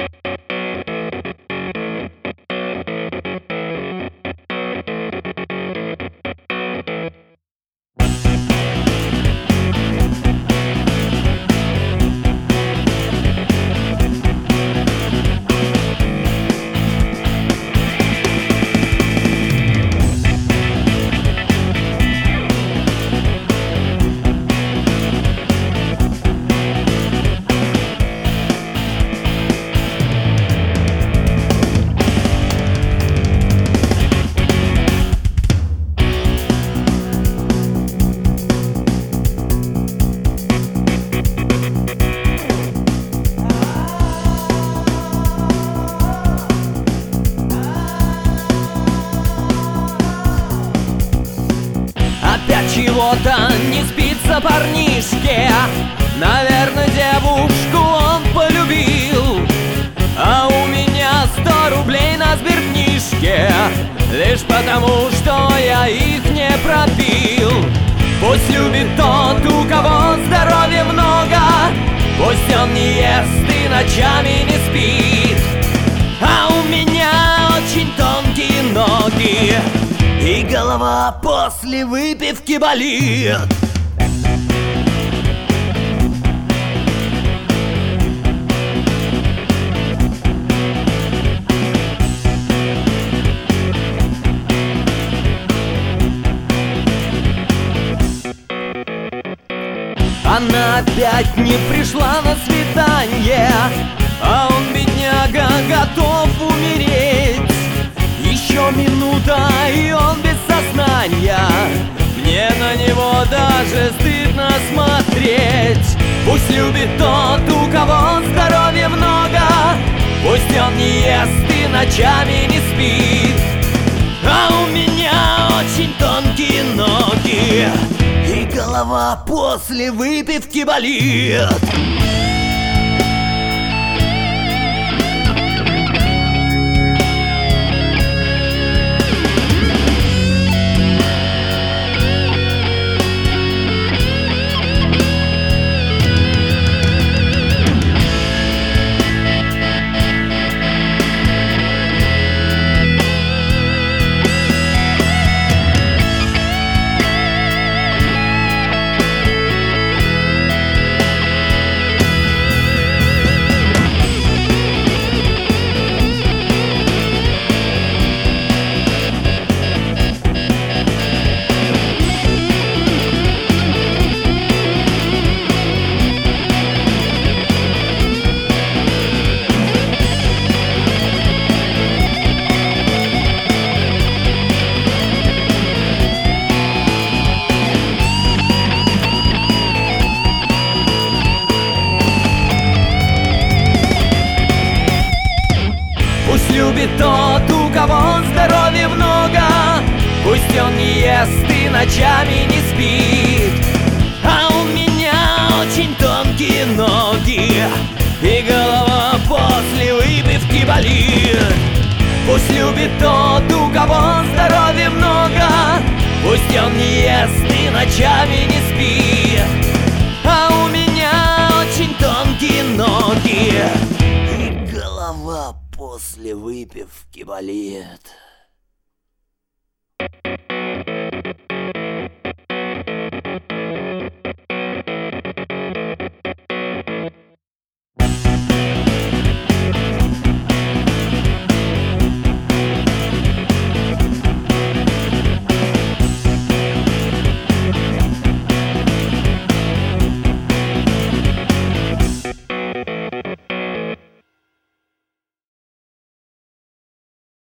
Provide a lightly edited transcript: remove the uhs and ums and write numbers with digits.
Чего-то не спится парнишке, наверное, девушку он полюбил. А у меня 100 рублей на сберкнижке, лишь потому, что я их не пропил. Пусть любит тот, у кого здоровья много, пусть он не ест и ночами не спит. А у меня очень тонкие ноги, и голова после выпивки болит. Она опять не пришла на свидание, а он, бедняга, готов умереть. Еще минута, и он без сознания. Мне на него даже стыдно смотреть. Пусть любит тот, у кого здоровья много, пусть он не ест и ночами не спит. А у меня очень тонкие ноги, и голова после выпивки болит. Пусть любит тот, у кого здоровья много, пусть он не ест и ночами не спит. А у меня очень тонкие ноги, и голова после выпивки болит. Пусть любит тот, у кого здоровья много, пусть он не ест и ночами не спит. А у меня очень тонкие ноги, и голова после выпивки болит.